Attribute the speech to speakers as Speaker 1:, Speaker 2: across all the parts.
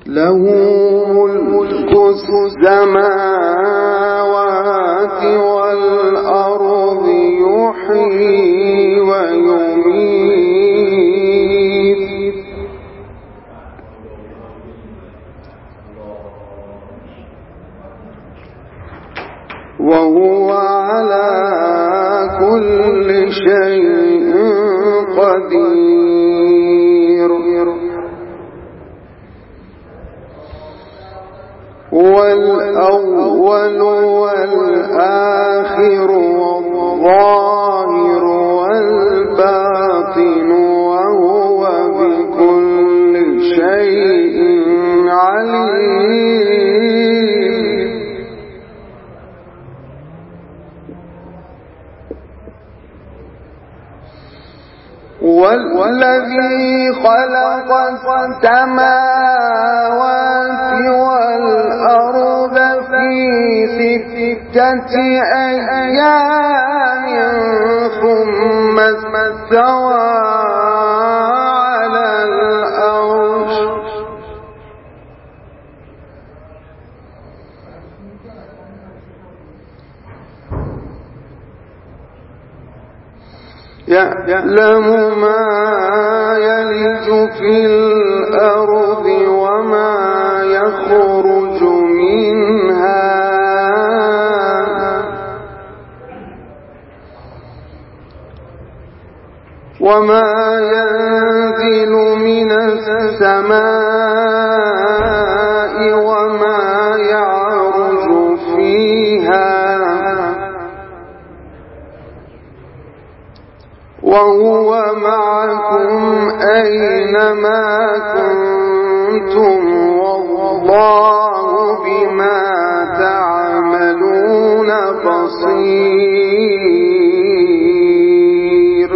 Speaker 1: له ملك السماوات والأرض يحيي ويميت وهو على كل شيء قدير هو الأول والآخر والظاهر والباطن وهو بكل شيء عليم والذي خلق السماوات والأرض في 6 أيام ثم استوى على العرش يعلم ما يلج في الأرض وما يخرج منها وما ينزل من السماء وما يعرج فيها وهو معكم أينما كنتم والله بما تعملون بصير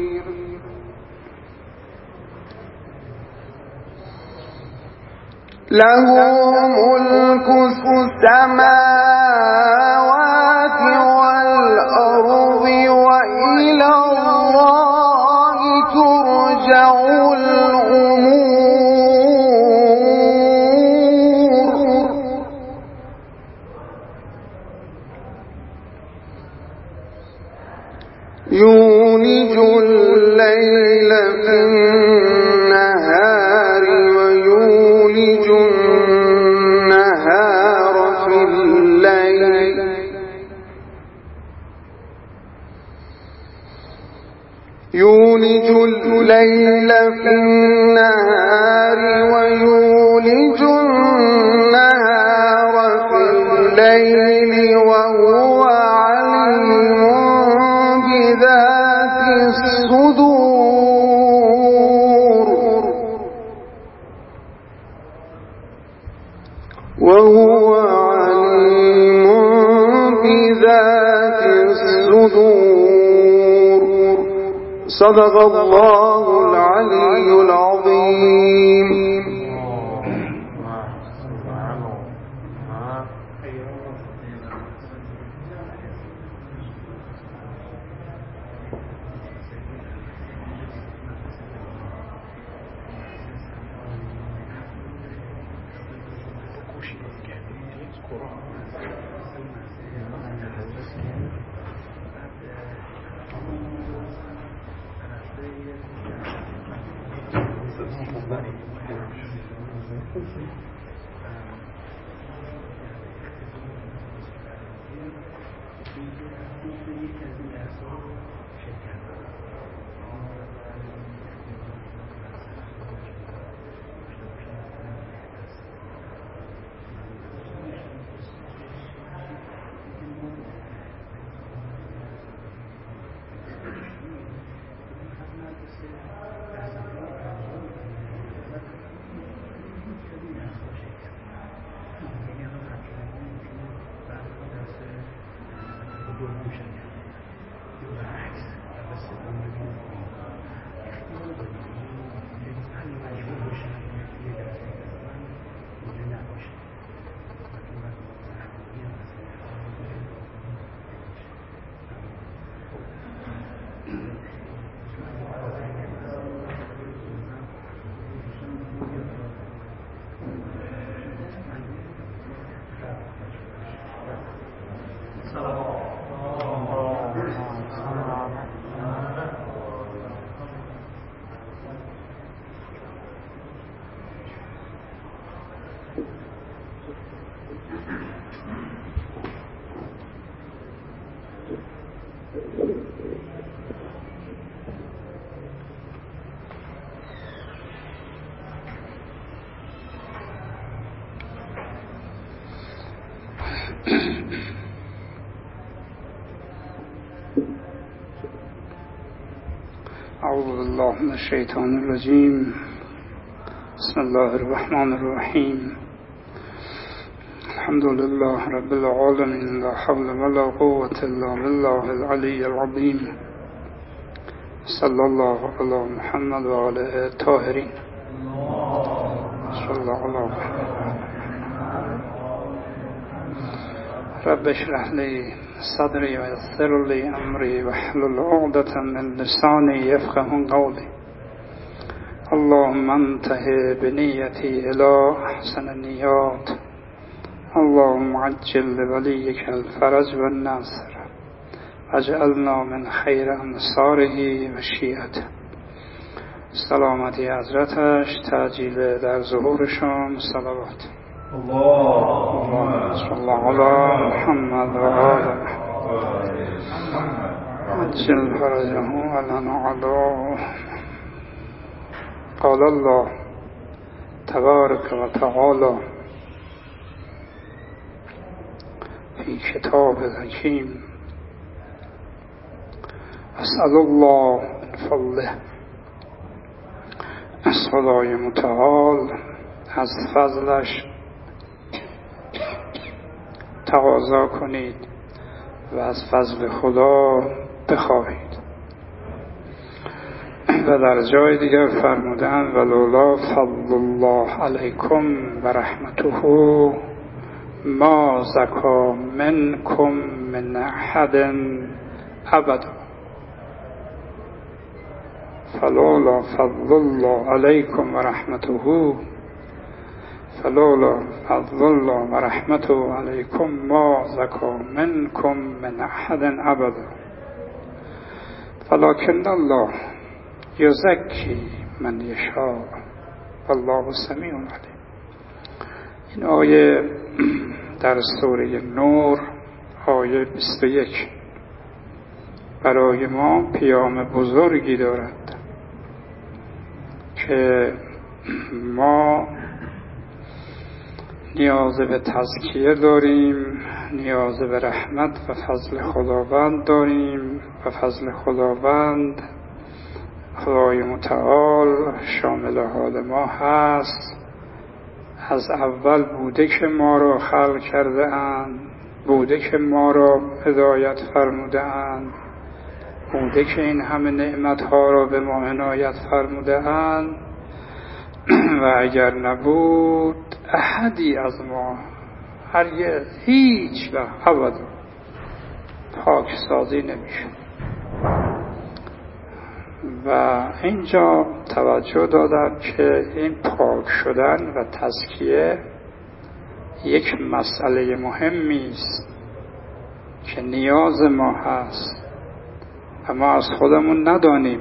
Speaker 1: له ملك السماوات والأرض وإلى الله ترجع الأمور يولج الليل في النهار ويولج النهار في الليل يولج الليل في النهار ويولج النهار في الليل وهو عليم بذات الصدور وهو عليم بذات الصدور صدق الله العلي العظيم
Speaker 2: اعوذ بالله من الشیطان الرجیم. بسم الله الرحمن الرحیم. الحمد لله رب العالمین، لا حول ولا قوة الا بالله العلی العظیم. صلی الله علی محمد و آله الطاهرین. صلی الله علی رب اشرح لی صدری و یسر لی امری واحلل عقدة من لسانی یفقهوا قولی. اللهم انتهی بنیتی الی احسن النیات. اللهم عجل لولیک الفرج والنصر، اجعلنا من خیر انصاره و شیعته. سلامتی حضرتش تعجیل در ظهورشان. صلوات اللهم صل علی محمد و آل محمد عجل فرجه ولنا علا. قال الله تبارک و تعالی فی کتاب الحکیم: اسأل الله من فضله. از خدای متعال از فضلش تقاضا کنید و از فضل خدا بخواهید. و در جای دیگر فرمودند ولولا فضل الله علیکم و رحمته ما زکا منکم من احد ابدا. فلولا فضل الله علیکم و رحمته فلولا فضل الله و رحمته علیکم ما زکا منکم من احد ابدا ولکن الله یزکی من یشاء والله سمیع علیم. این آیه در سوره نور آیه 21 برای ما پیام بزرگی دارد که ما نیاز به تزکیه داریم، نیاز به رحمت و فضل خداوند داریم و فضل خداوند خدای متعال شامل حال ما هست. از اول بوده که ما را خلق کرده اند، بوده که ما را هدایت فرموده اند، بوده که این همه نعمتها را به ما عنایت فرموده اند و اگر نبود احدی از ما هرگز هیچ وقت ابدا پاک سازی نمیشه. و اینجا توجه دادم که این پاک شدن و تزکیه یک مسئله مهمی است که نیاز ما هست و ما از خودمون ندانیم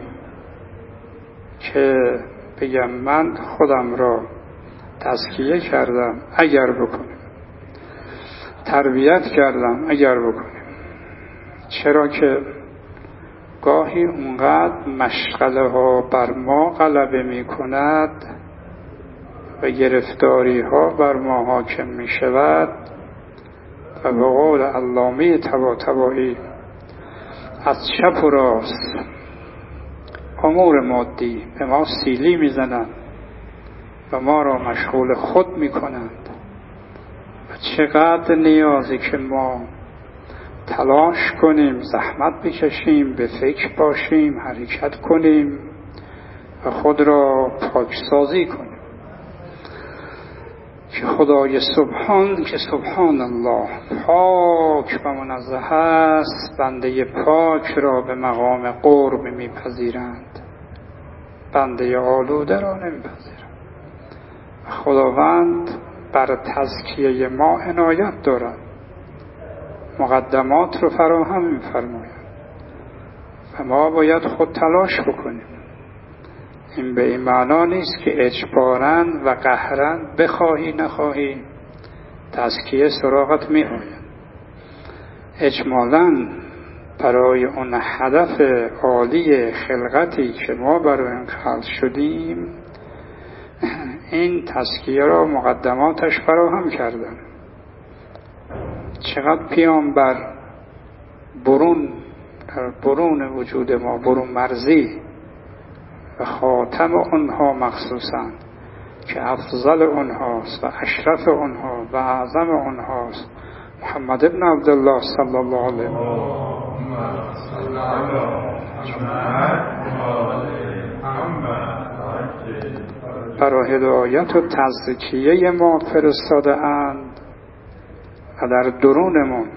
Speaker 2: که بگم من خودم را تزکیه کردم اگر بکنیم، تربیت کردم اگر بکنیم. چرا که گاهی اونقدر مشغله ها بر ما غلبه می کند و گرفتاری ها بر ما حاکم می شود و به قول علامه طباطبایی از چپ و راست امور مادی به ما سیلی می زنند و ما را مشغول خود می کنند. و چقدر نیازی که ما تلاش کنیم، زحمت بکشیم، به فکر باشیم، حرکت کنیم و خود را پاکسازی کنیم که خدای سبحان که سبحان الله پاک و منزه است، بنده پاک را به مقام قرب میپذیرند، بنده آلوده را نمیپذیرند. خداوند بر تزکیه ما عنایت دارد، مقدمات رو فراهم می‌فرماید و ما باید خود تلاش بکنیم. این به این معنا نیست که اجباراً و قهراً بخواهی نخواهی تزکیه سراغت می‌آید. اجمالاً برای اون هدف عالی خلقتی که ما برای این خلق شدیم این تزکیه را مقدماتش فراهم کردن. چقدر پیامبر برون وجود ما، برون مرزی و خاتم اونها مخصوصا که افضل اونهاست و اشرف اونها و اعظم اونهاست محمد ابن عبدالله صلی الله علیه برای هدایت و تزکیه ما فرستاده اند و در درونمون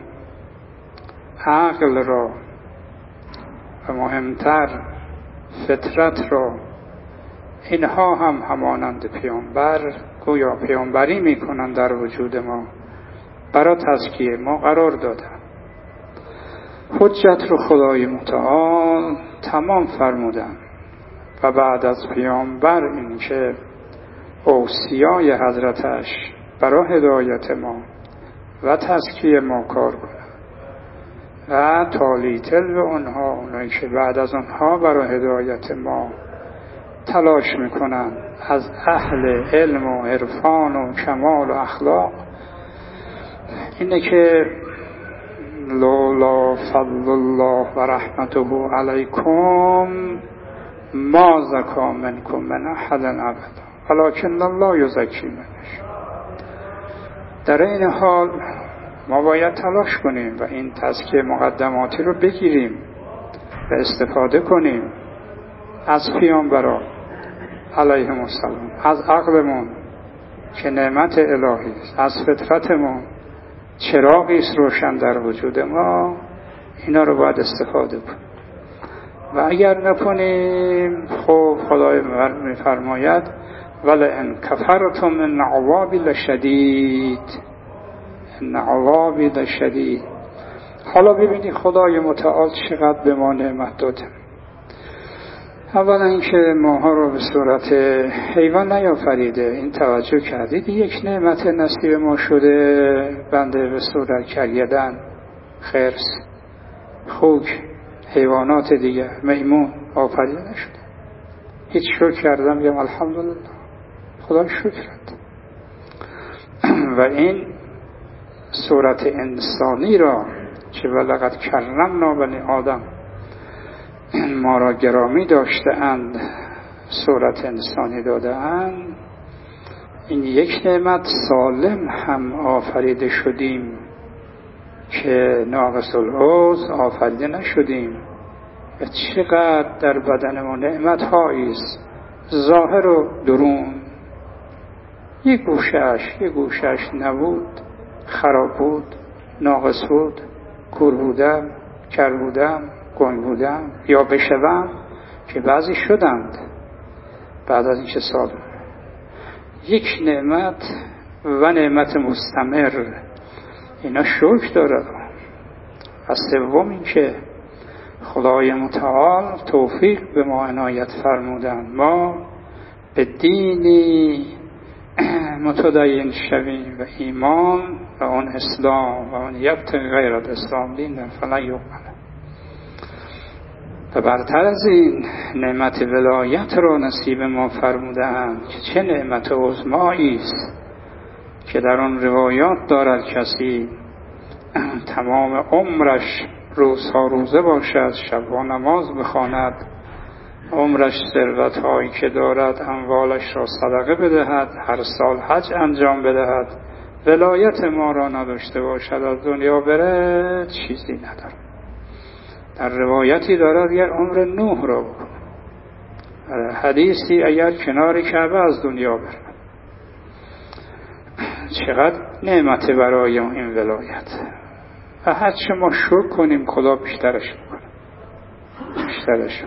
Speaker 2: عقل را و مهمتر فطرت را، اینها هم همانند پیامبر گویا پیامبری میکنن در وجود ما، برای تزکیه ما قرار دادن. حجت رو خدای متعال تمام فرمودن و بعد از پیامبر این که اوصیای حضرتش برای هدایت ما و تزکیه ما کار کنن و تالیتل به اونها، اونایی که بعد از اونها برای هدایت ما تلاش میکنن از اهل علم و عرفان و کمال و اخلاق، اینه که لولا فضل الله و رحمته علیکم ما زکا منکم من احد ابدا ولکن الله یزکی من یشاء. در این حال ما باید تلاش کنیم و این تزکیه مقدماتی رو بگیریم و استفاده کنیم از پیامبران علیهم السلام، از عقلمون که نعمت الهی است، از فطرتمون چراغی است روشن در وجود ما، اینا رو باید استفاده کنیم. و اگر نکنیم خب خدای میفرماید ولئن کفرتم ان عذابی لشدید، ان عذابی لشدید. حالا ببینید خدای متعال چقدر به ما نعمت داده. اولا اینکه ماها رو به صورت حیوان نیافریده، این توجه کردید؟ یک نعمت نصیب ما شده بنده به صورت کریدن، خرس، خوک، حیوانات دیگه، میمون آفریده نشده. هیچ شکر کردم بگم الحمدلله، خدای شکرت. و این صورت انسانی را که ولقد کرمنا بنی آدم، ما را گرامی داشته اند، صورت انسانی داده اند، این یک نعمت. سالم هم آفریده شدیم که ناقص العضو آفریده نشدیم. و چقدر در بدن ما نعمت هایی است، ظاهر و درون. یک گوشش نبود، خراب بود، ناقص بود، کور بودم، کر بودم، گنگ بودم یا بشوم، که بعضی شدند بعد از اینکه سال. یک نعمت و نعمت مستمر، اینا شکر دارد. و سوم این که خدای متعال توفیق به ما عنایت فرمودن ما به دینی متدین شویم و ایمان و اون اسلام و اون یبتغی غیر الاسلام دینا فلن یقبل. و برتر از این نعمت ولایت را نصیب ما فرمودند که چه نعمت عظمایی است که در آن روایات دارد کسی تمام عمرش روزها روزه باشد، شبها نماز بخواند، عمرش ثروت هایی که دارد اموالش را صدقه بدهد، هر سال حج انجام بدهد، ولایت ما را نداشته باشد، از دنیا بره، چیزی ندارد. در روایتی دارد اگر عمر نوح را بکنه، حدیثی اگر کنار کعبه از دنیا بره. چقدر نعمت برای این ولایت. و هر چه ما شکر کنیم خدا بیشترش میکنه، بیشترش.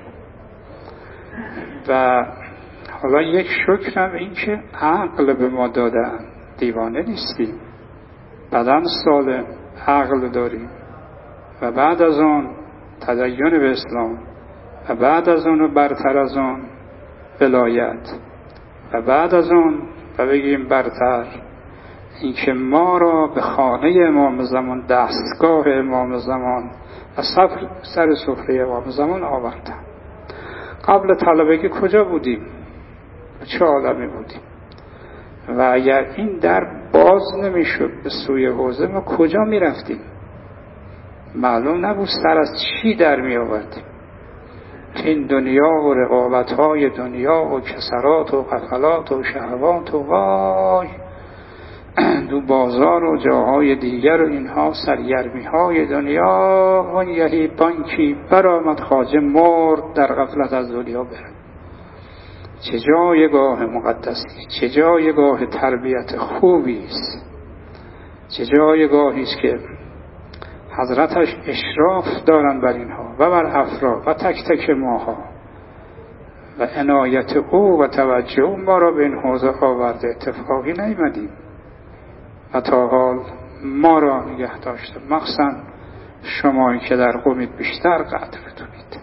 Speaker 2: و حالا یک شکرم این که عقل به ما دادن، دیوانه نیستیم، بدن سالم، عقل داریم. و بعد از اون تدین به اسلام، و بعد از اون و برتر از اون ولایت، و بعد از اون و بگیم برتر اینکه ما را به خانه امام زمان، دستگاه امام زمان و سر سفره امام زمان آوردن. قبل طلبگی کجا بودیم؟ چه عالمی بودیم؟ و اگر این در باز نمیشد به سوی حوزه، ما کجا میرفتیم؟ معلوم نبود سر از چی در می آوردیم. این دنیا و رقابت‌های دنیا و کسرات و غفلات و شهوات و وای دو بازار و جاهای دیگر و اینها سرگرمی‌های دنیا. و یهی بانکی برآمد خواجه مرد در غفلت از دنیا برد. چه جایگاه مقدسی، چه جایگاه تربیت خوبی است، چه جایگاهی است که حضرتش اشراف دارند بر اینها و بر افراد و تک تک ماها و عنایت او و توجه ما را به این حوزه آورده. اتفاقی نیامدیم و تا حال ما را نگه داشته. مخصوصا شمایی که در قومید بیشتر قدر بدونید.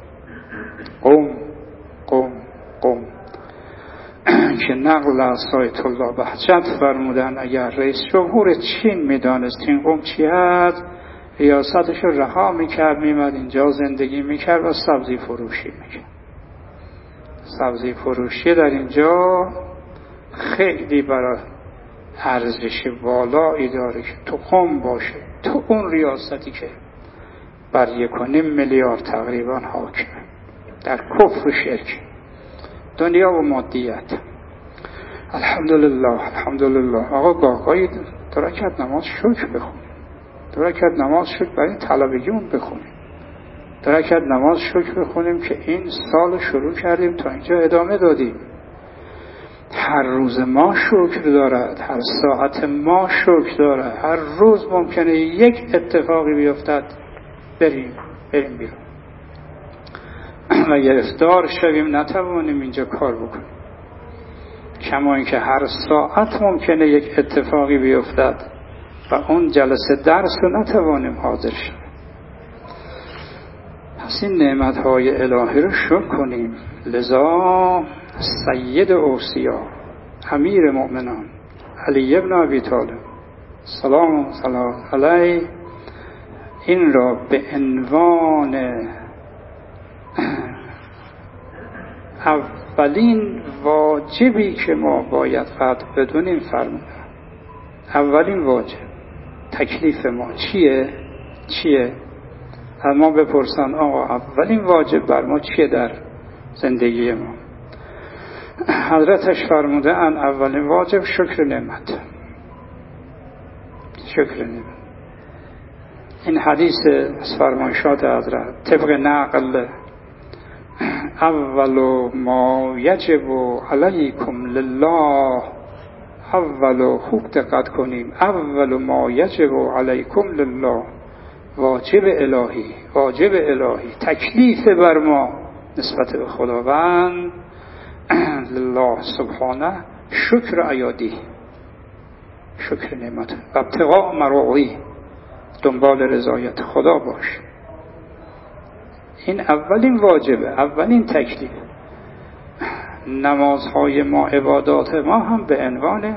Speaker 2: قوم که نقل از آیت الله بهجت فرمودن اگر رئیس جمهور چین میدانست این قوم چی هست، ریاستش رو رها میکرد، میمد اینجا زندگی میکرد و سبزی فروشی میکرد. سبزی فروشی در اینجا خیلی برای ارزش بالایی داره که تو قم باشه، تو اون ریاستی که بر 1.5 میلیارد تقریبا حاکمه در کفر و شرک، دنیا و مادیت. الحمدلله. آقا گاهی دو رکعت نماز شکر بخونیم، دو رکعت نماز شکر برای طلبگیمون بخونیم، دو رکعت نماز شکر بخونیم که این سال شروع کردیم تا اینجا ادامه دادیم. هر روز ما شکر دارد، هر ساعت ما شکر دارد. هر روز ممکنه یک اتفاقی بیفتد بریم بیرون و گرفتار شویم نتوانیم اینجا کار بکنیم. کما اینکه هر ساعت ممکنه یک اتفاقی بیفتد و اون جلسه درس رو نتوانیم حاضر شویم. پس این نعمت‌های الهی رو شکر کنیم. لذا سید اوصیا امیر مؤمنان علی ابن ابی طالب سلام علیه این را به عنوان اولین واجبی که ما باید قدر بدونیم فرمودن. اولین واجب تکلیف ما چیه؟ از ما بپرسن آقا اولین واجب بر ما چیه در زندگی ما؟ حضرتش فرموده ان اولین واجب شکر نعمت. این حدیث از فرمایشات حضرت طبق نقل اول ما یجب علیکم لله، اول خوب دقت کنیم، اول ما یجب علیکم لله، واجب الهی تکلیف بر ما نسبت به خداوند لله سبحانه شکر عیادی، شکر نعمت و ابتغاء مرضی، دنبال رضایت خدا باش. این اولین واجبه، اولین تکلیف. نمازهای ما، عبادات ما هم به عنوان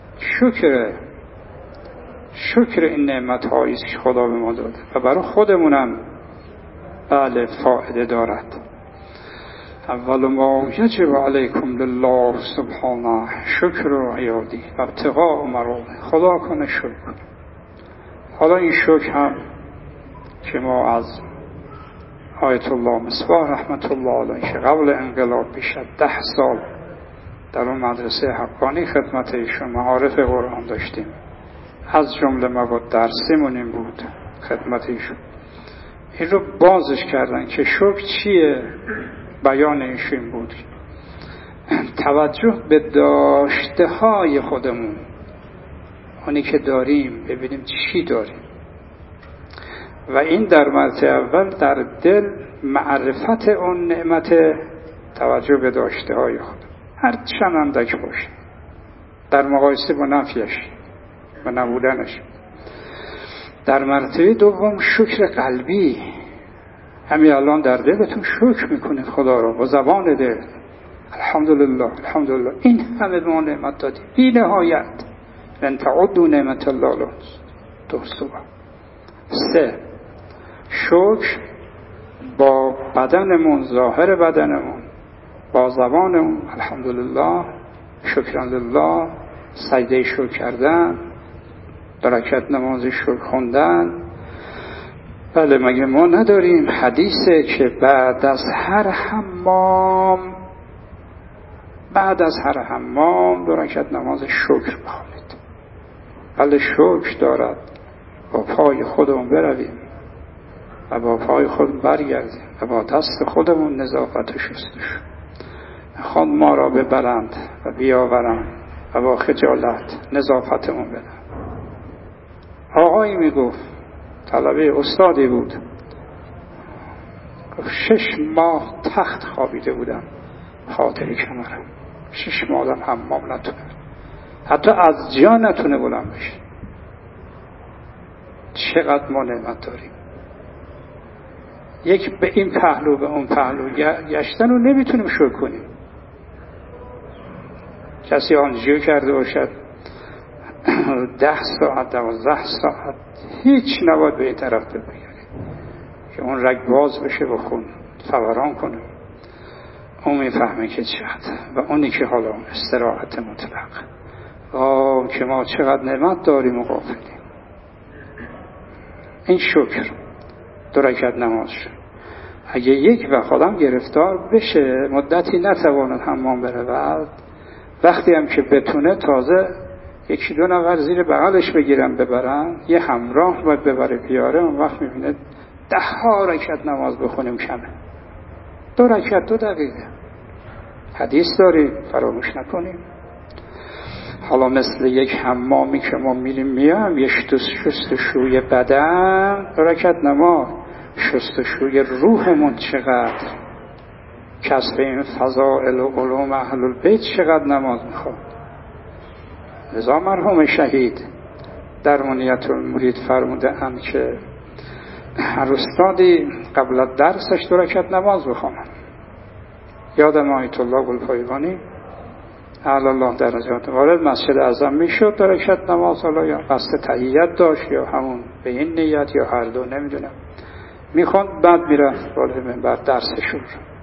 Speaker 2: شکر این نعمت‌هایی است که خدا به ما داده و برای خودمونم بله فایده دارد. اول ما یجب علیکم لله سبحانه شکر و عیادی و ابتغاء مرضی، خدا کنه شکر کنه. حالا این شکر هم که ما از آیت الله مصباح رحمت الله علیه که قبل انقلاب بیش از 10 سال در اون مدرسه حقانی خدمت ایشون معارف قرآن داشتیم، از جمله مواد درسیمون این بود خدمت ایشون. این رو بازش کردن که شکر چیه. بیان ایشون بود توجه به داشته های خودمون، اونی که داریم ببینیم چی داریم و این در مرتبه اول در دل معرفت اون نعمت، توجه به داشته های خود هر چند اندک باشه در مقایسه با نفیش و نبودنش. در مرتبه دوم شکر قلبی، همین الان در دلتون شکر میکنید خدا رو با زبان دل الحمدلله این همه ما نعمت دادی بی نهایت، ان تعدوا نعمت الله لا تحصوها. 3 شکر با بدنمون، ظاهر بدنمون، با زبانمون، الحمدلله، شکران لله، سجده شکر کردن، 2 رکعت نماز شکر خوندن. بله مگه ما نداریم حدیثه که بعد از هر حمام 2 رکعت نماز شکر بخونید. بله شکر دارد با پای خودمون برویم و با پای خود برگردیم و با دست خودمون نظافت شستشو. خود ما را ببرند و بیاورند و با خجالت نظافتمون بدن. آقایی میگفت، طلبه استادی بود، 6 ماه تخت خوابیده بودم خاطر کمرم، 6 ماه آدم حمام نتونه، حتی از جا نتونه بلند بشه. چقدر ما نعمت داریم. یک به این پهلو به اون پهلو گشتن رو نمیتونیم شکر کنیم. کسی آنژیو کرده باشد 10 ساعت 12 ساعت هیچ نباید به این طرف بگیره که اون رگ باز بشه و خون فوران کنه. اون میفهمه که چقدر، و اونی که حالا استراحت مطلق. که ما چقدر نعمت داریم و غافلیم. این شکر 2 رکعت نماز شد. اگه یک وقت آدم گرفتار بشه مدتی نتواند حمام برود، وقتی هم که بتونه تازه 1-2 نفر زیر بغلش بگیرن ببرن، یه همراه باید ببره بیاره، اون وقت میبینه 10 رکعت نماز بخونیم کمه. 2 رکعت 2 دقیقه حدیث داریم، فراموش نکنیم. حالا مثل یک حمامی که ما میریم میام، یه شستشوی بدن، 2 رکعت نماز. شستشوی روحمون چقدر، کسب این فضائل و علوم اهل البیت چقدر نماز میخواد. لذا مرحوم شهید در منیت المرید فرموده اند که هر استادی قبل از درسش 2 رکعت نماز بخونه. یادم آیت الله گلپایگانی اعلی الله درجات وارد مسجد اعظم میشد، 2 رکعت نماز، حالا یا قصد تحیت داشت یا همون به این نیت یا هر دو نمیدونم، میخوند بعد میرفت بالای منبر درسشون.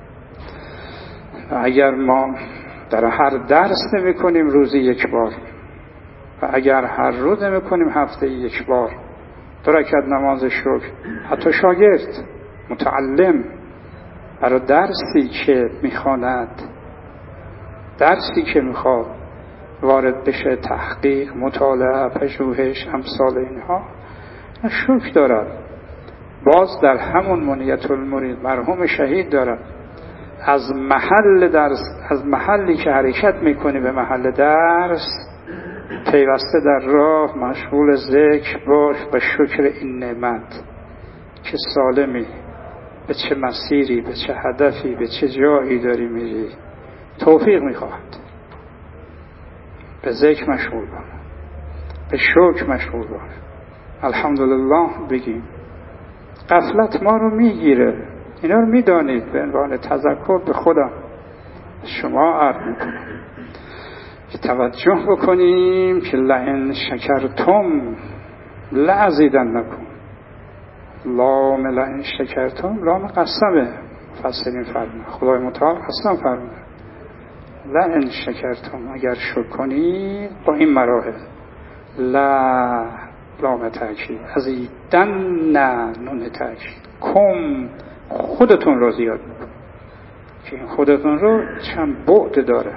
Speaker 2: اگر ما در هر درس نمی کنیم روزی 1 بار، و اگر هر روز نمی کنیم هفته 1 بار 2 رکعت نماز شکر، حتی شاگرد متعلم برای درسی که میخواند، درسی که میخواد وارد بشه، تحقیق، مطالعه، پژوهش، امثال اینها، شکر دارد. باز در همون منیت المرید مرحوم شهید دارد از محل درس، از محلی که حرکت میکنی به محل درس، پیوسته در راه مشغول ذکر باش و شکر این نعمت که سالمی، به چه مسیری، به چه هدفی، به چه جایی داری میری. توفیق میخواهد. به ذکر مشغول باش، به شکر مشغول باش، الحمدلله بگیم. غفلت ما رو میگیره. اینا رو میدانید، به عنوان تذکر به خودم شما عرض میکنم که توجه بکنیم که لئن شکرتم لازیدنکم. لام لئن شکرتم لام قسمه، مفسرین فرمودن خدای متعال قسم فرمودن لئن شکرتم، اگر شکر کنید با این مراحل، لا لام تأکید، ازیدن نون تأکید، کم خودتون رو زیاد میکنید که این خودتون رو چند بعد داره.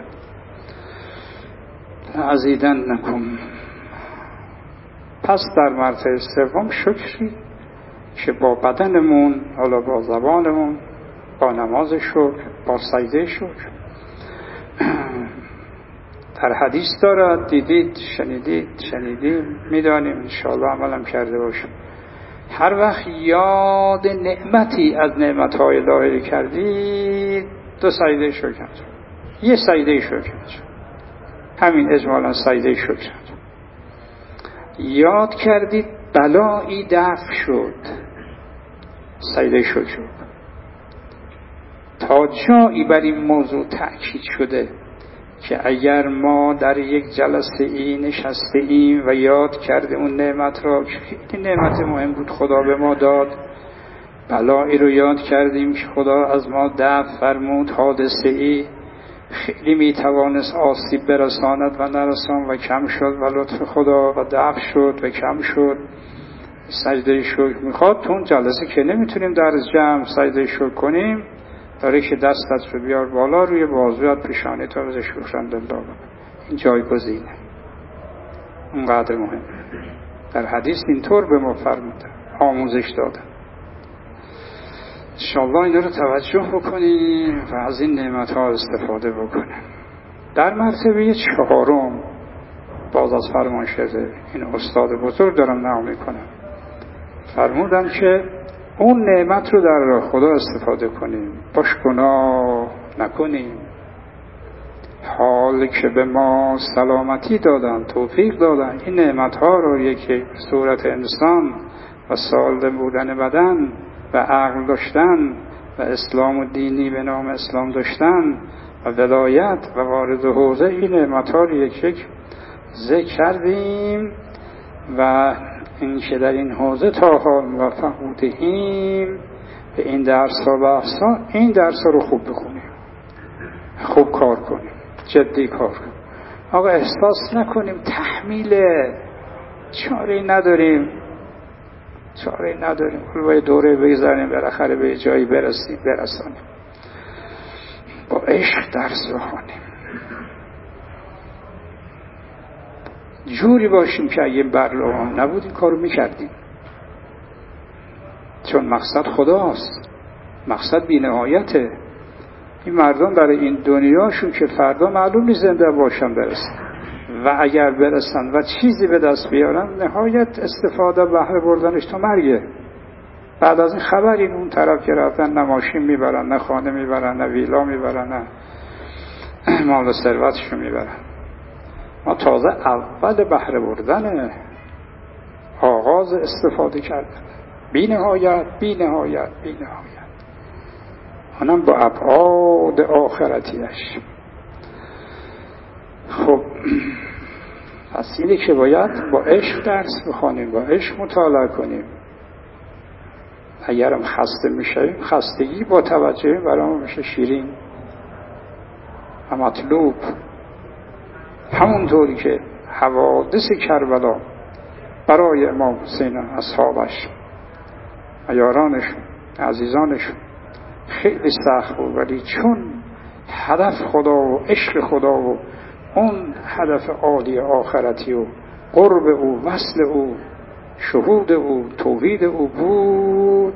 Speaker 2: ازیدن نکن. پس در مرتبه 3 شکری که با بدنمون، حالا با زبانمون، با نماز شکر، با سجده شکر. در حدیث دارد، دیدید، شنیدیم، میدانیم، انشاءالله عملم کرده باشیم. هر وقت یاد نعمتی از نعمتهای الهی کردید 2 سجده شکر انجام، 1 سجده شکر انجام، همین اجمالا سجده شکر انجام. یاد کردید بلایی دفع شد، سجده شکر شد. تا جایی بر این موضوع تأکید شده که اگر ما در یک جلسه ای نشسته ایم و یاد کرده اون نعمت را که خیلی نعمت مهم بود خدا به ما داد، بلایی رو یاد کردیم که خدا از ما دفع فرمود، حادثه ای خیلی میتوانست آسیب برساند و نرسان و کم شد و لطف خدا و دفع شد و کم شد، سجده شکر میخواد. تو اون جلسه که نمیتونیم در جمع سجده شکر کنیم، داره که دستت رو بیار بالا روی بازویت پیشانی تا روز شکران لله، این جایگزینه، اونقدر مهم. در حدیث اینطور به ما فرموده، آموزش دادن. انشاءالله اینا رو توجه بکنیم و از این نعمت ها استفاده بکنیم. در مرتبه 4 باز از فرمایشات این استاد بزرگ دارم نقل میکنم، فرمودن که اون نعمت رو در راه خدا استفاده کنیم، باش گناه نکنیم. حال که به ما سلامتی دادن، توفیق دادن، این نعمت ها رو یکی صورت انسان و سالم بودن بدن و عقل داشتن و اسلام و دینی به نام اسلام داشتن و ولایت و وارد حوزه، این نعمت ها رو یک ذکر کردیم و این که در این حوزه تا حال موفق بودیم به این درس ها و بحث ها، این درس ها رو خوب بخونیم، خوب کار کنیم، جدی کار کنیم. آقا احساس نکنیم تحمیل، چاره نداریم، باید دوره بگذاریم بالاخره به جایی برسانیم. با عشق درس بخونیم، جوری باشیم که اگه برنامه نبود این کارو میکردیم، چون مقصد خداست، مقصد بی‌نهایته. این مردم برای این دنیاشون که فردا معلوم نیست زنده باشن برسن، و اگر برسن و چیزی به دست بیارن، نهایت استفاده بهره بردنش تا مرگه. بعد از این خبری اون طرف که رفتن نه ماشین میبرن، نه خانه میبرن، نه ویلا میبرن، نه مال و ثروتشو میبرن. ما تازه اول بهره بردن، آغاز استفاده کردن، بی نهایت اونم با ابعاد آخرتیش. خب پس اینه که باید با عشق درس بخونیم، با عشق مطالعه کنیم. اگرم خسته میشیم، خستگی با توجه برامون میشه شیرین و مطلوب. همونطوری که حوادث کربلا برای امام حسین و اصحابش و یارانشون عزیزانشون خیلی سخت بود، ولی چون هدف خدا و عشق خدا و اون هدف عالی آخرتی و قرب او، وصل او، شهود او، توحید او بود،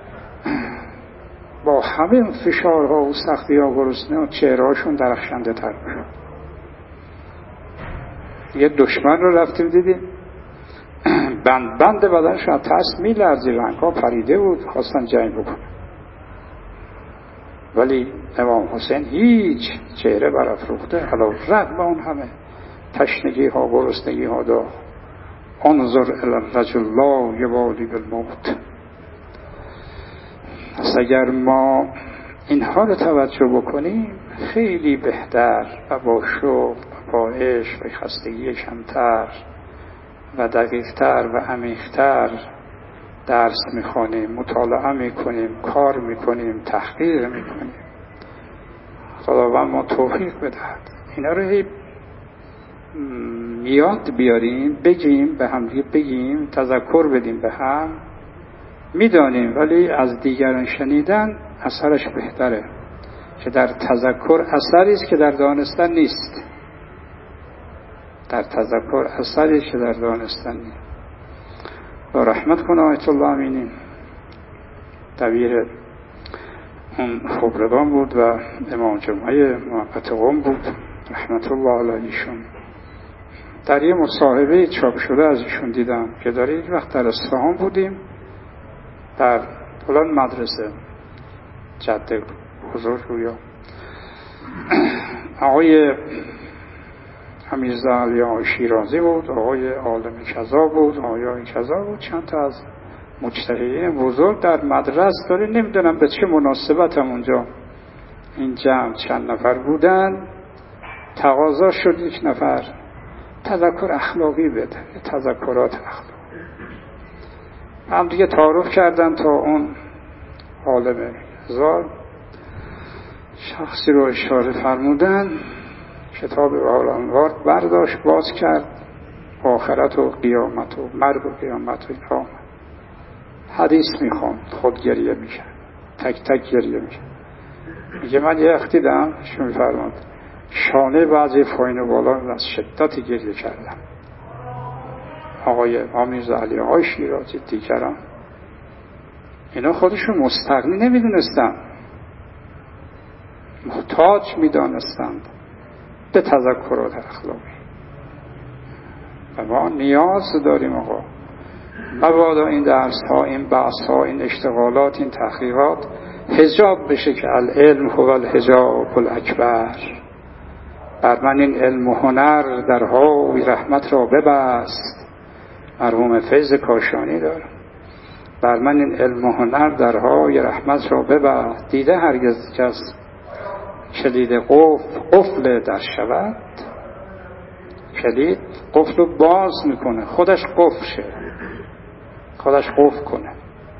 Speaker 2: با همه فشارها و سختی ها گرسنه و چهرهاشون درخشنده تر بود. یه دشمن رو رفتیم دیدیم بند بدنش از ترس میلرزید، رنگ‌ها پریده بود، خواستن جنگ بکنن، ولی امام حسین هیچ، چهره برافروخته علی رغم اون همه تشنگی ها، گرسنگی ها داشت. انظر الی الرجل لا یبالی بالموت. پس اگر ما اینها رو توجه بکنیم خیلی بهتر و با شوق و با عشق و خستگی کمتر و دقیقتر و عمیقتر درس میخونیم، مطالعه میکنیم، کار میکنیم، تحقیق میکنیم. خداوند ما توفیق بدهد اینا رو یاد بیاریم، بگیم به هم دیگه، بگیم، تذکر بدیم به هم. میدانیم ولی از دیگران شنیدن اثرش بهتره، که در تذکر اثری است که در دانستن نیست. در تذکر اثری که در دانستن نیست. با رحمت کنه آیت الله امینی دبیر اون خبرگان بود و امام جمعه موقت قم بود رحمت الله علیهشون. در یه مصاحبه چاپ شده از ایشون دیدم که داره یک وقت در اصفهان بودیم، در فلان مدرسه جده بزرگ رویا، آقای امیرزا علی شیرازی بود، آقای عالم کذا بود، آقای کذا بود، چند تا از مجتهدین بزرگ در مدرسه داره. نمیدونم به چه مناسبت هم اونجا این جمع چند نفر بودن تقاضا شد یک نفر تذکر اخلاقی بده، تذکرات اخلاقی. هم دیگه تعارف کردن تا اون عالم زار شخصی رو اشاره فرمودن، کتاب بهارانوار برداشت باز کرد، آخرت و قیامت و مرگ و قیامت و اینها حدیث میخوند، خود گریه میکرد، تک تک گریه میکرد. میگه من یه وقتی دیدم شو میفرماد شانه بعضی پایین و بالا از شدت گریه کردم. آقای آمیرزا علی آقای شیرازی دیگران اینا خودشون مستغنی نمیدونستن، محتاج میدانستند به تذکرات اخلاقی. و ما نیاز داریم آقا، مبادا این درس ها، این بحث ها، این اشتغالات، این تحقیقات حجاب بشه که العلم هو الحجاب الاکبر. بر من این علم و هنر درهای رحمت را ببست. مرحوم فیض کاشانی داره، بر من این علم و هنر درهای رحمت را ببست. دیده هرگز کس کلید قفل در شود؟ کلید قفل رو باز میکنه، خودش قفل شه، خودش قفل کنه.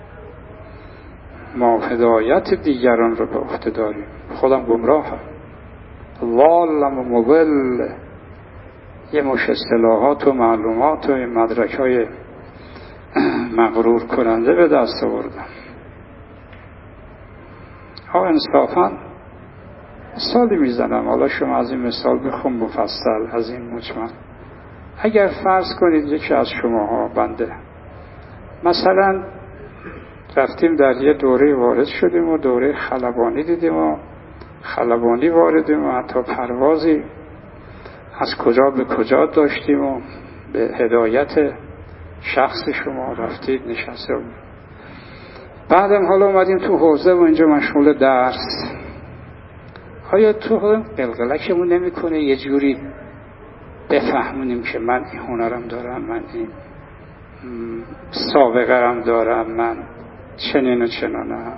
Speaker 2: ما هدایت دیگران رو به عهده داریم، خودم گمراهم، والم و مضل، یه مش اصطلاحات و معلومات و مدرک های مغرور کننده به دست آوردم. ها انصافا مثالی میزنم، حالا شما از این مثال بخون مفصل، از این مجمل. اگر فرض کنید یکی از شماها بنده مثلا رفتیم در یه دوره وارد شدیم و دوره خلبانی دیدیم و خلبانی واردیم و حتی پروازی از کجا به کجا داشتیم و به هدایت شخص شما رفتید نشسته بود. بعدم حالا اومدیم تو حوزه و اینجا مشغول درس. آیا تو قلقلکمون نمی کنه یه جوری بفهمونیم که من این هنرم دارم، من این سابقه‌ام دارم، من چنین و چنانم،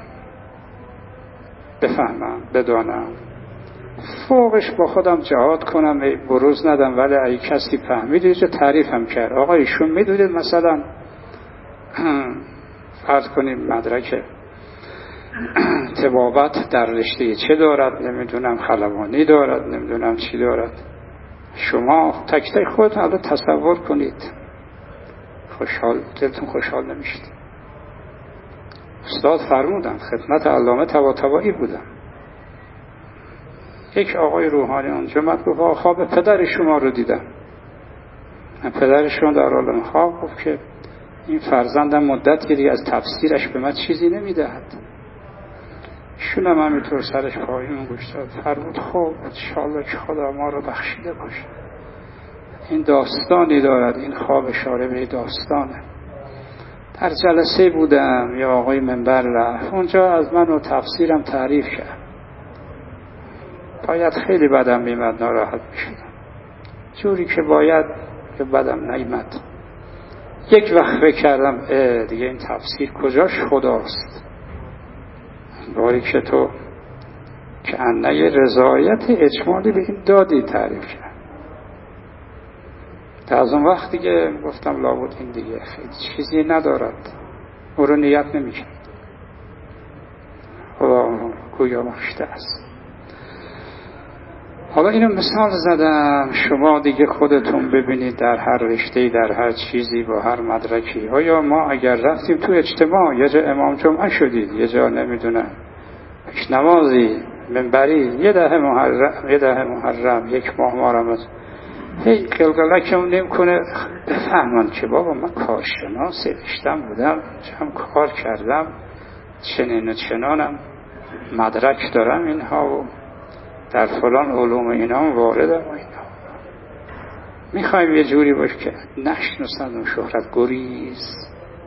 Speaker 2: بفهمم، بدانم، فوقش با خودم جهاد کنم، بروز ندم، ولی اگه کسی فهمیدید چه تعریفم کرد. آقا ایشون میدونید مثلا فرض کنیم مدرک طبابت در رشته چه دارد، نمیدونم خلبانی دارد، نمیدونم چی دارد. شما تک تک خودت حالا تصور کنید، دلتون خوشحال نمیشید. استاد فرمودن، خدمت علامه طباطبایی بودم، یک آقای روحانی اونجا اومد گفت خواب پدر شما رو دیدم. پدر شما در عالم خواب گفت که این فرزندم مدت دیگه از تفسیرش به من چیزی نمیدهد. شونم همینطور سرش پایین گوش داد. فرمود خب انشاءالله که خدا ما رو بخشیده باشه. این داستانی دارد، این خواب اشاره به داستانه. در جلسه بودم، یا آقای منبر رفت اونجا از من و تفسیرم تعریف کرد. باید خیلی بدم میمد، ناراحت میشدم جوری که باید، که بدم نیمد. یک وقت فکر کردم دیگه این تفسیر کجاش خداست؟ باری که تو که انه رضایت اجمالی به این دادی تعریف کرد. تا از اون وقت دیگه گفتم لابد این دیگه خیلی چیزی ندارد، او رو نیت نمی کرد. خدا گویا بخشیده است. حالا اینو مثال زدم، شما دیگه خودتون ببینید در هر رشته‌ای، در هر چیزی، با هر مدرکی. آیا ما اگر رفتیم تو اجتماع، یه جا امام جمعه شدید، یه جا نمیدونم پیش نمازی، منبری، یه دهه محرم، یک ماه رمضان، هی قلقلکمون نمیکنه بفهمن که بابا من کارشناس رشتم بودم، هم کار کردم، چنین و چنانم، مدرک دارم، اینها و در فلان علوم اینا واردم و اینا. میخوایم یه جوری باشه که نشناسند و شهرت گریز.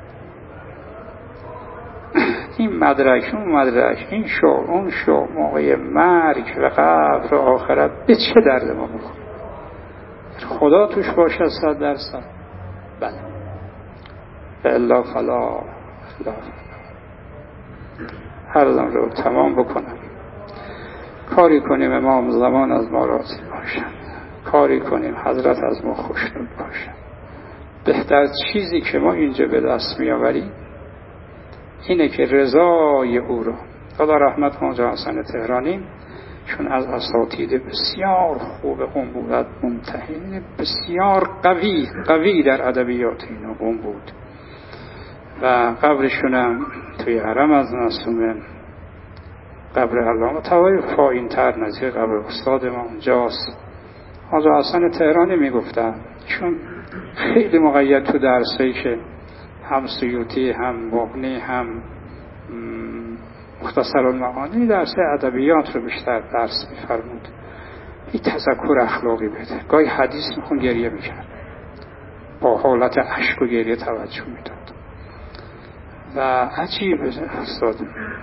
Speaker 2: این مدرک، اون مدرک، این شو، اون شو، موقع مرگ و قبر و آخرت به چه درد ما بخور؟ خدا توش باشه 100%. بله. الا فلا هر دم رو تمام بکنم، کاری کنیم امام زمان از ما راضی باشه. باشد، کاری کنیم حضرت از ما خوشنود باشد. بهتر چیزی که ما اینجا به دست میآوریم اینه که رضای او رو، خدا رحمت کنه حاجی حسن تهرانی، چون از اساتید بسیار خوب قم بود، ممتحن بسیار قوی در ادبیات اینا قم بود و قبرشونم توی حرم از معصومه، قبر علامه طباطبایی پایین تر نزدیک قبر استاد ما اونجاست. حاجی حسن تهرانی میگفتن چون خیلی مقید تو درسایی که هم سیوطی هم مغنی هم مختصر المعانی درس ادبیات رو بیشتر درس می‌فرمود، این تذکر اخلاقی بده. گاهی حدیث میخون گریه میکرد، با حالت اشک و گریه توجه میداد و عجیبه استاد.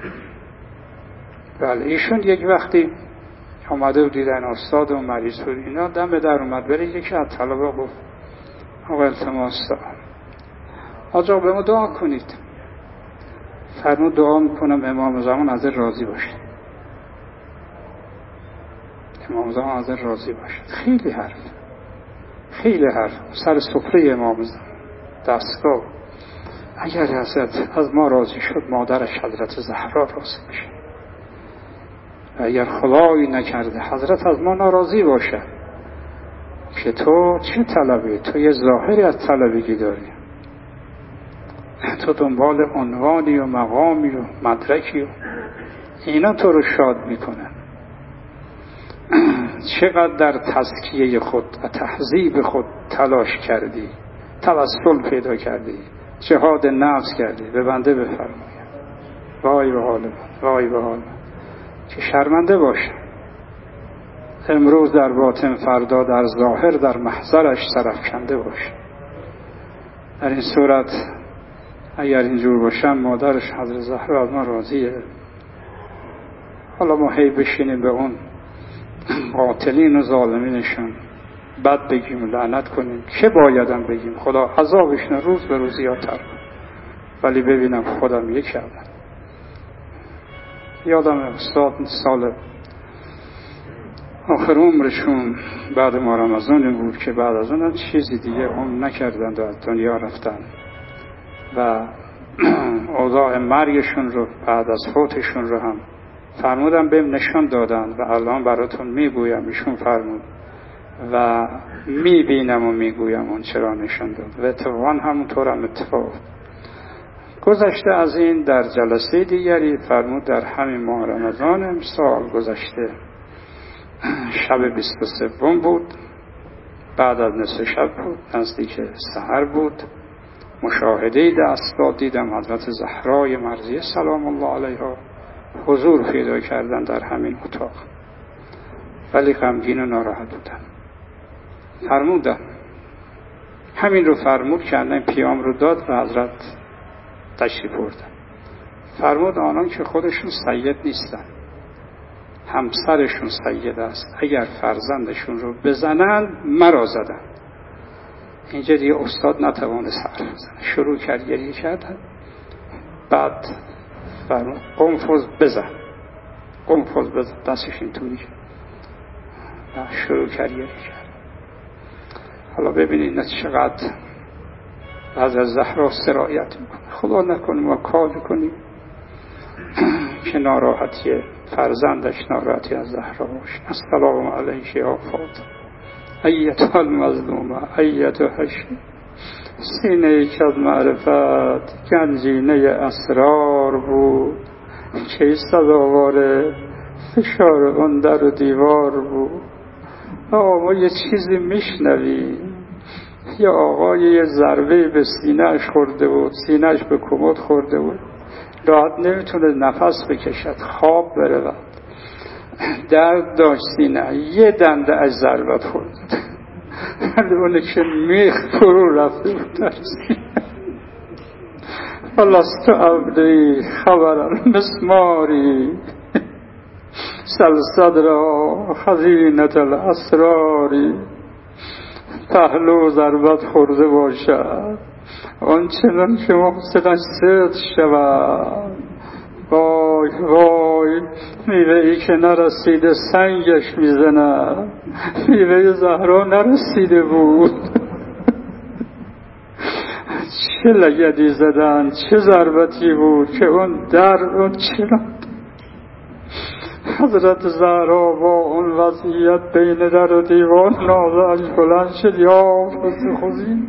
Speaker 2: بله ایشون یک وقتی اومده بود دیدن استاد و مریض بود اینا، دم به در اومد، بره یکی از طلبه گفت آقا التماس آقا به ما دعا کنید. فرمود دعا میکنم امام زمان از راضی باشه، امام زمان از راضی باشه. خیلی حرف سر سفره امام زمان دستگاه، اگر حضرت از ما راضی شد مادرش حضرت زهرا راضی بشه، اگر خدایی نکرده حضرت از ما ناراضی باشه که تو چه طلبی، تو یه ظاهری از طلبگی داری، تو دنبال عنوانی و مقامی و مدرکی و اینا تو رو شاد میکنن. چقدر در تزکیه خود و تهذیب خود تلاش کردی، توسل پیدا کردی، جهاد نفس کردی، به بنده بفرمایید وای به حال من، وای به حال من که شرمنده باشه امروز در باطن فردا در ظاهر در محضرش سرافکنده باشه. در این صورت اگر اینجور باشم مادرش حضرت زهرا از ما راضیه، حالا ما هی بشینیم به اون قاتلین و ظالمینشون بد بگیم و لعنت کنیم که بایدم بگیم، خدا عذابشون روز به روز زیادتر، ولی ببینم خودم یک کردم. یادم استاد سال آخر عمرشون بعد ما رمضان بود که بعد از اون چیزی دیگه هم نکردند و از دنیا رفتن و اوضاع مرگشون رو بعد از فوتشون رو هم فرمودم بهم نشان دادن و الان براتون میگویم. ایشون فرمود و میبینم و میگویم اون چرا نشان داد و اتفاقا همونطور هم اتفاق گذشته. از این در جلسه دیگری فرمود در همین ماه رمضان امسال گذشته شب 23 بود، بعد از نصف شب بود، نزدیک سحر بود، مشاهده دست داد دیدم حضرت زهرای مرضیه سلام الله علیها حضور پیدا کردن در همین اتاق، ولی غمگین و ناراحت بودن. فرمودن همین رو فرمود که این پیام رو داد و حضرت تشریف بردن. فرمود آنان که خودشون سید نیستن، همسرشون سید است، اگر فرزندشون رو بزنن مرا زدن. اینجا دیگه استاد نتوانست حرف بزنه، شروع کرد گریه کردن. بعد فرمود قنفذ بزن، قنفذ بزن، دستش اینطوری شروع کرد گریه کرد. حالا ببینید نه چقدر از زهرا سرایت میکنه. خدا نکنه ما کار کنیم که ناراحتی فرزندش ناراحتی از زهرا باشه. السلام علیک یا فاطمه ایتها المظلومه ایتها هشی، سینه ایک از معرفت گنجینه اسرار بود که سزاوار فشار اون در و دیوار بود. ما یه چیزی میشنویم، یا آقای یه ضربه به سینه‌اش خورده بود، سینه‌اش به کمد خورده بود، راحت نمیتونه نفس بکشد، خواب بره، درد داشت سینه، یه دنده از ضربت خورده، ولی اونه که میخ فرو رفته بود در سینه. لست عبدی خبرن مسماری سلصدرا خزینت الاسراری، پهلو ضربت خورده باشد آنچنان که مقصدش صدق شود، وای وای میوه ای که نرسیده سنگش میزنه، میوه زهرا نرسیده بود. چه لگدی زدن، چه ضربتی بود که اون در اون چرا حضرت زهرا با اون وضعیت بین در و دیوار نازش بلند شد، یا حسن خوزی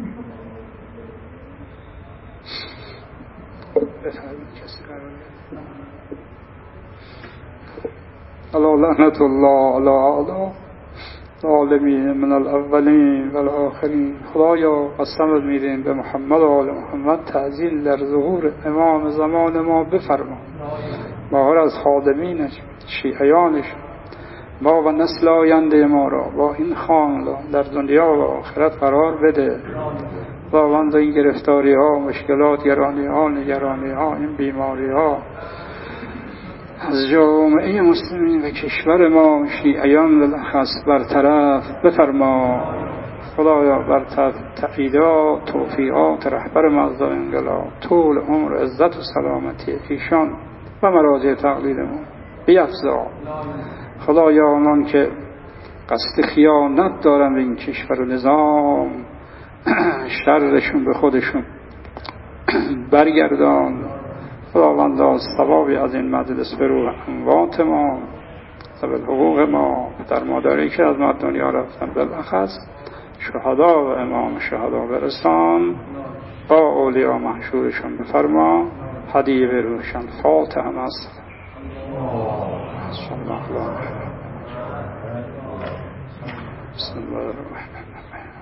Speaker 2: الا لعنت الله علی ظالمین من الاولین و الاخرین. خدایا قسم میدیم به محمد و آل محمد تعجیل در ظهور امام زمان ما بفرما، باور از خادمینش شیعیانش ما و نسل آینده ما را با این خاندان در دنیا و آخرت قرار بده. خداوند این گرفتاری ها، مشکلات، گرانی ها، نگرانی ها، این بیماری ها از جامعه مسلمین و کشور ما شیعیان بالاخص برطرف بفرما. خدایا بر تأییدات توفیقات رهبر مزدا انقلاب طول عمر عزت و سلامتی ایشان و مراجع تقلیدمون بیفزا. خدایا آنان که قصد خیانت دارن به این کشور و نظام شرشون به خودشون برگردان. خداوندا ثوابی از این مجلس به روح اموات ما و به حقوق ما در مادری که از ما دنیا رفتن بالاخص شهدا و امام شهدا برسان، با اولیا محشورشون بفرما. هدیه به روحشان فاتحه مست بسم الله الرحمن الرحیم.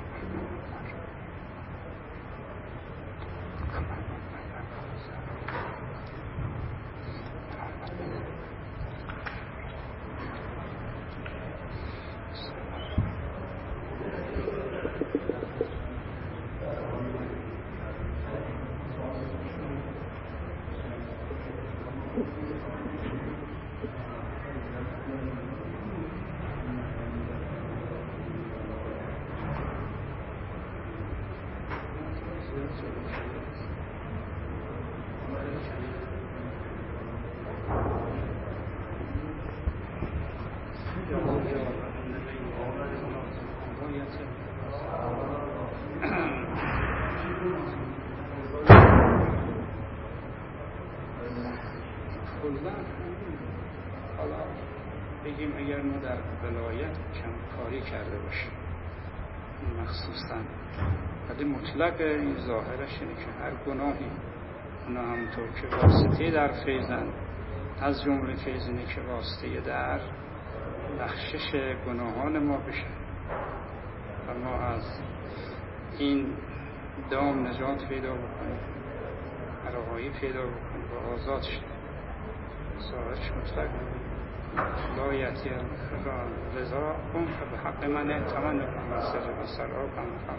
Speaker 3: حالا بگیم اگر ما در ولایت کمکاری کرده باشیم مخصوصا، ولی مطلق این ظاهرش اینه که هر گناهی اونا همونطور که واسطه در فیضن، از جمله فیض اینه که واسطه در بخشش گناهان ما بشه و ما از این دام نجات پیدا بکنیم، رهایی پیدا بکنیم و آزاد شیم. ظاهرش مطلق لا یأتی رضا کن به حق من احتمال نکن مسجد و سرها کن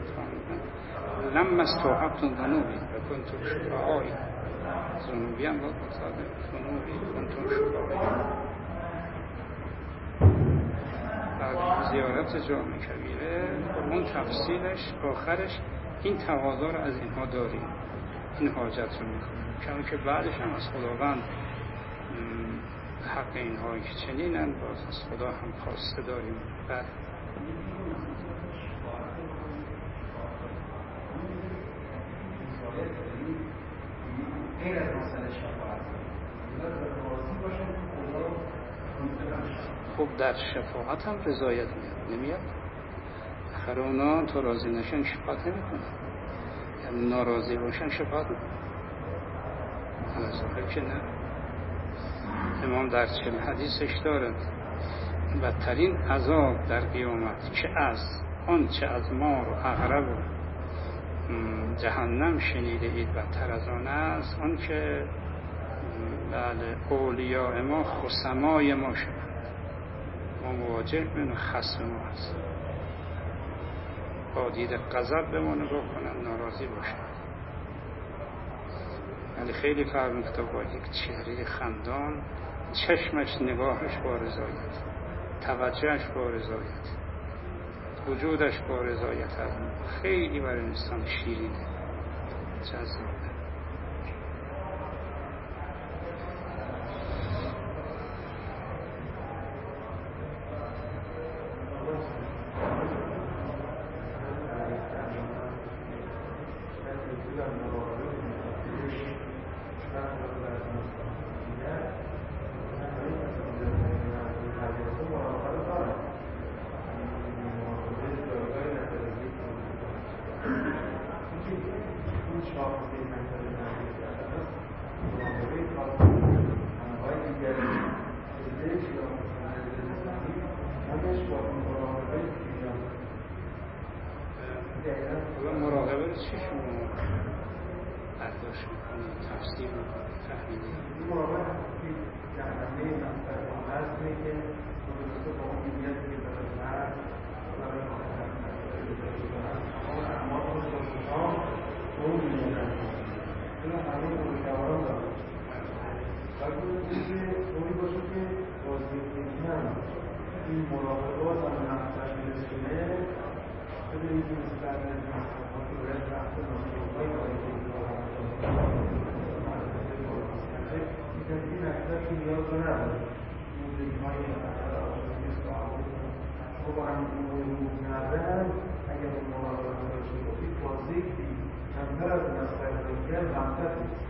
Speaker 3: لما استوحبتون ذنوبی و کنتم شفاهایی. ذنوبی هم باید مطابق ذنوبی کنتم شفاهایی. بعد زیارت جامع کبیره اون تفصیلش آخرش این تقاضا رو از اینها داریم، این حاجت رو میکنیم، کمی که بعدش هم از خداوند حق اینهایی که چنینن باز از خدا هم خواسته داریم. بعد خب در شفاعت هم رضایت نمیاد. آخر اونا تو راضی نشن شفاعت نمیکنن، یعنی ناراضی باشن شفاعت نمیکنن. ظاهر که نه. امام در 40 حدیثش دارد بدترین عذاب در قیامت که از آن چه از مار و عقرب و جهنم شنیده اید بدتر از آن است آن که بله اولیاء ما خصمای ما شد، ما مواجه من خصم ما هست، با دید غضب به ما نگاه کنن، ناراضی باشن. ولی خیلی فرق میکنه با یک چهره خندان، چشمش نگاهش با رضایت، توجهش با رضایت، وجودش با رضایت از ما، خیلی برای انسان شیرینه، جذابه. مراقبه رو چی شما برداشت میکنید، تفسیر میکنید، فهمیدید؟
Speaker 4: مراقبه حقیقی جهنمه مستقیم هست که خودسته با اون نیتی که در هست برای تمام اعمال رو شما اون نیت هست چون همه متجواران دارد باید بودید که اونی باشه که بازدیدگی هم این مراقبات هم نفسش میرسونه بدونید که نسبت به نسبت که باید وقت ناسخوهای باید این اکثر که نیاز رو نداره موزیک های اثر آشنایی صحابه شما با هم موضوع ندارن اگر اون مراقبه داشته باشید بازدیدگی کمتر از مستقبلیت همتر نیست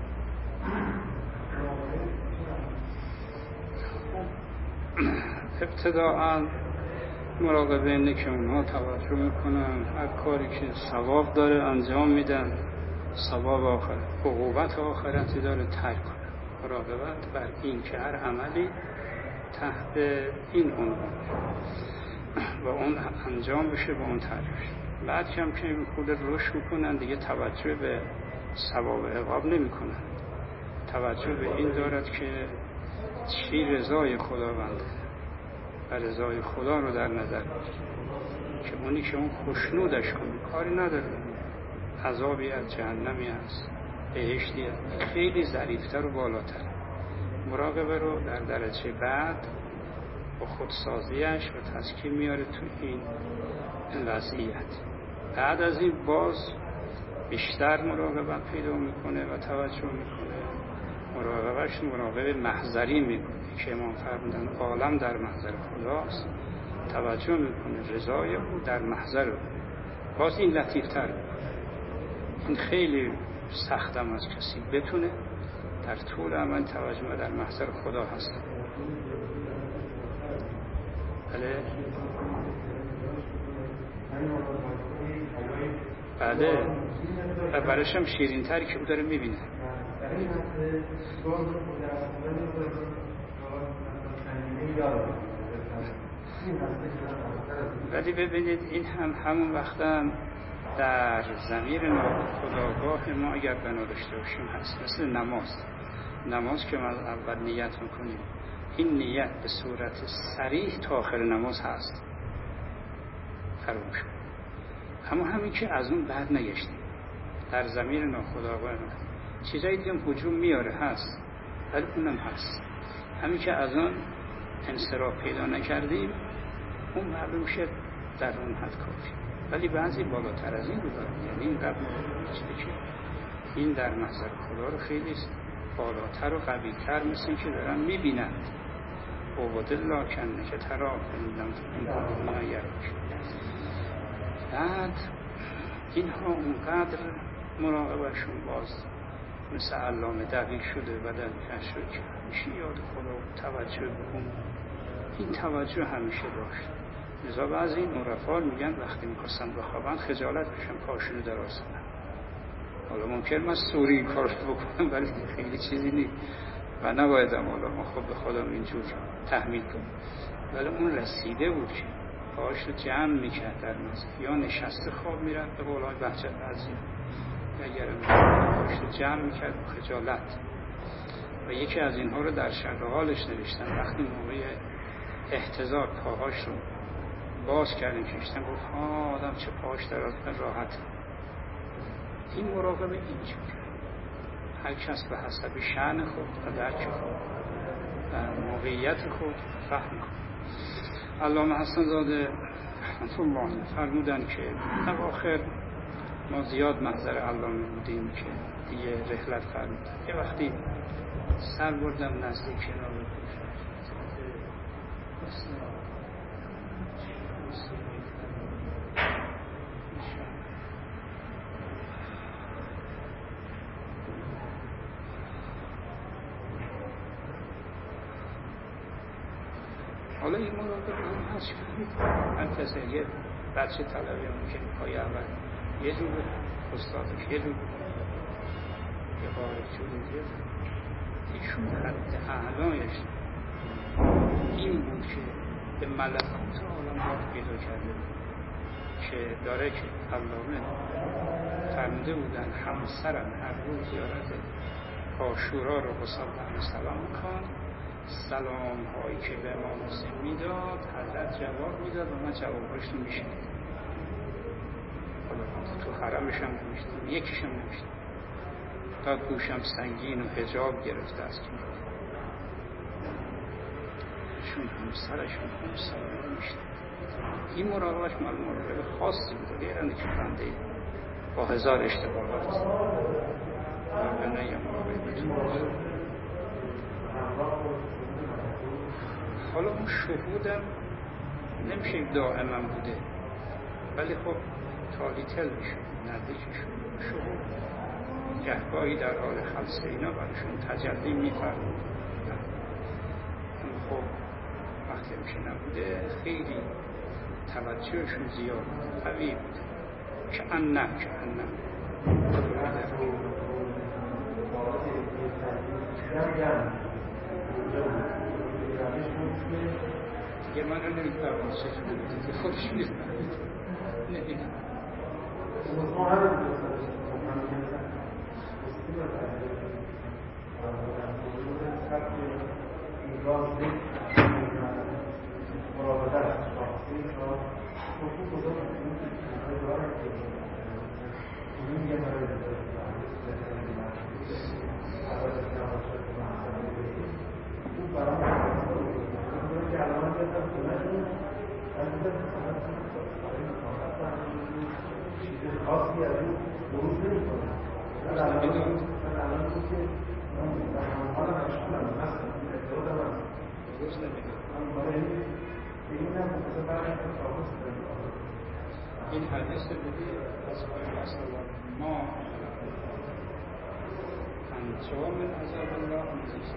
Speaker 3: ابتداعا مراقبه اینه که اونها توجه میکنن هر کاری که ثواب داره انجام میدن، ثواب آخر عقوبت آخرتی داره ترک کنن. مراقبت بر این که هر عملی تحت این عنوان و اون انجام بشه با اون تعریف. بعد کم کم خود رشد میکنن دیگه توجه به ثواب عقاب نمیکنن، توجه به این دارد که چی رضای خداونده و رضای خدا رو در نظر بگیره که اونی که اون خوشنودش کنه کاری نداره، عذابی از جهنمی هست، بهشتی هست، خیلی ظریفتر و بالاتر. مراقبه رو در درجه بعد با خودسازیش و تزکیه میاره تو این وضعیت. بعد از این باز بیشتر مراقبت پیدا میکنه و توجه میکنه. مراقبهش مراقبه محضری میکنه که امام فرمودن عالم در محضر خداست، توجه میکنه رضای او در محضر او. باز این لطیفتر، این خیلی سختم از کسی بتونه در طول عمل توجه در محضر خدا هست. بله و برایش هم شیرین تری که او داره میبینه. ولی ببینید این همون وقتا در ضمیر خودآگاه ما اگر بنا داشته باشیم هست. مثل نماز که ما اول نیت میکنیم، این نیت به صورت صریح تا آخر نماز هست، فراموش کنیم. اما همین که از اون بعد نگشتیم در ضمیر ناخودآگاه ما چیزایی دیگه هجوم میاره هست، ولی اونم هست. همین که از اون انصراف پیدا نکردیم اون معلوم شد در اون حد کافی. ولی بعضی بالاتر از این رو دارن، یعنی این قبل چیزی که این در محضر خدا رو خیلی بالاتر و قوی‌تر مثل که دارن میبینند. عباد الله کنه که ترا این نایر بعد اینها اونقدر مراقبهشون باز مثل علامه دقیق شده و در کشف که همیشه یاد خدا توجه بکن. این توجه همیشه داشت. لذا بعضی این عرفا میگن وقتی میخواستن بخوابن خجالت بشن پاشونو دراز کنن. حالا ممکن من سوری این کار رو بکنم ولی خیلی چیزی نیست و نبایدم حالا ما خود به خودم اینجور تحمیل کنیم. ولی اون رسیده بود که پاش رو جمع میکرد در نزد یا نشسته خواب میرد به قولای بحجت عظیم اگر پاش رو جمع میکرد به خجالت. و یکی از اینها رو در شرح حالش نوشتن وقتی موقع احتضار پاهاش رو باز کردیم کشتن گفت آدم چه پاش در راحت. این مراقبه اینجور هر کس به حسب شأن خود و درک خود و موقعیت خود فهم خود. علامه حسن زاده رحمت الله فرمودن که اواخر ما زیاد محضر علامه بودیم که دیگه رحلت فرمودن. یه وقتی سر بردم نزدیک کنار حالا این مراقب هم هست کنید هر کسی یه بچه طلبه ممکنه پای اول یه جور استادش یه جور یه بارک جور ایشون حد اعلایش این بود که به ملکوت عالم راه پیدا کرده که داره که علامه فرموده بودن همسرم هر روز زیارت عاشورا رو به سلام کن، سلام هایی که به امام حسین میداد حضرت جواب میداد و من جوابش رو میشنید. حالا تو حرمش هم نمیشتم، یکیش هم نمیشتم، تا گوشم سنگین و حجاب گرفته از کنار چون همسرشون هم سلام میشتم. این مراقبش مال مراقب خاصی بود، غیرنده که بنده با هزار اشتباهات و نه یه مراقب بتون. حالا اون شهودم نمیشه دائما بوده، ولی خب تالی تل میشه نزدیک شهود گهگاهی در حال خلصه اینا برایشون تجلی میفرمود. خب وقتی میشه نبوده خیلی توجهشون زیاد قوی بود که انم دیگه من رو نمیفرمید چطور دیگه خودش میفرمید نمیدونم
Speaker 4: خاصی از اون بروز نمی‌کنه. من الان که حالا مشغولم مثلا ارتباط هم هست.
Speaker 3: بروز نمی‌کنه.
Speaker 4: اینم مثلا برای خاص داره.
Speaker 3: این حدیث دیگه از پیامبر صلی الله ما انجام عذاب الله می‌ذاره.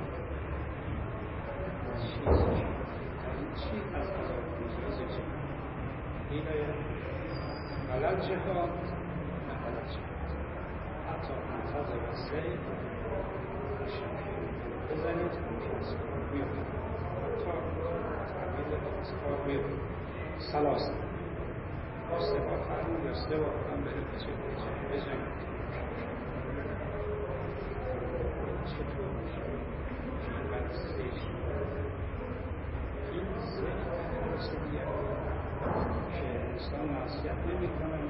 Speaker 3: چیزی از عذاب می‌ذاره. این بلد جهاد نه بلد جهاد حتی منتظر و سید بزنید همیشه از کار بیارید تا تعمید از کار بیارید سلاسه یا 3 بار فرمون یا 3 بار هم بره بزنید چطور میشه اینقدر سید این سید فرسیدیه که انسان معصیت نمی کنه